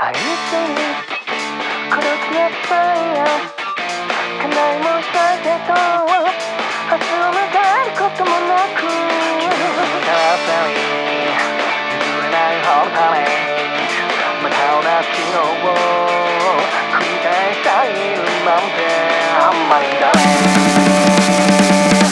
I see 孤独な愛や叶いもしたけど明日を迎えることもなく譲れないほどためまた同じのを繰り返しているなんてあんまりだね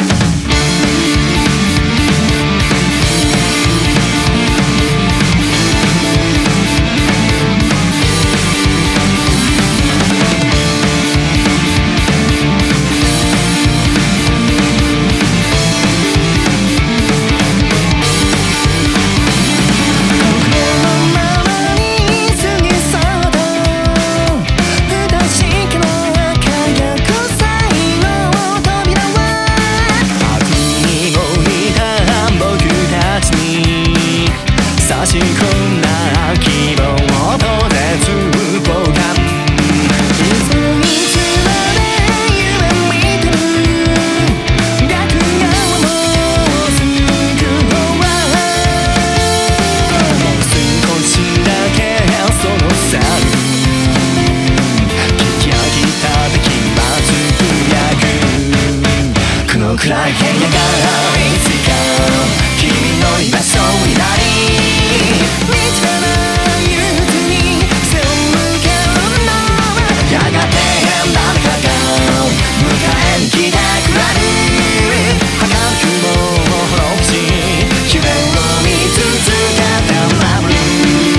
暗い部屋がいつか君の居場所になり見つからない憂鬱に背を向けるのやがて誰かが迎えに来てくれる儚くも滅ぼし夢を見続けて眠る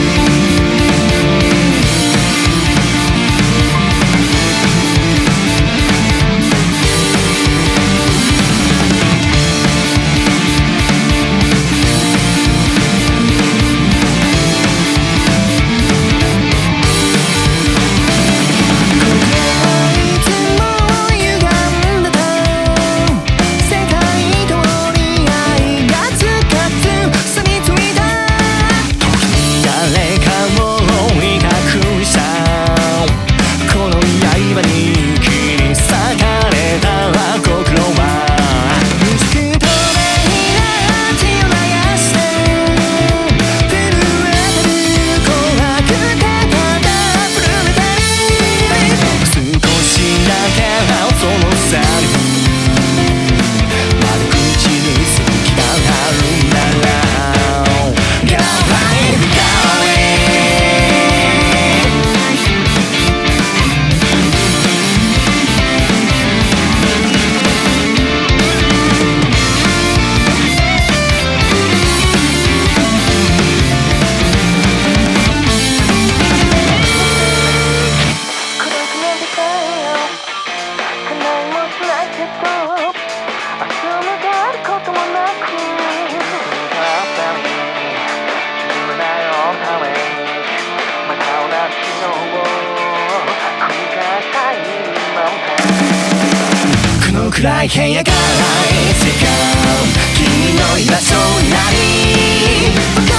暗い部屋がいつか君の居場所になり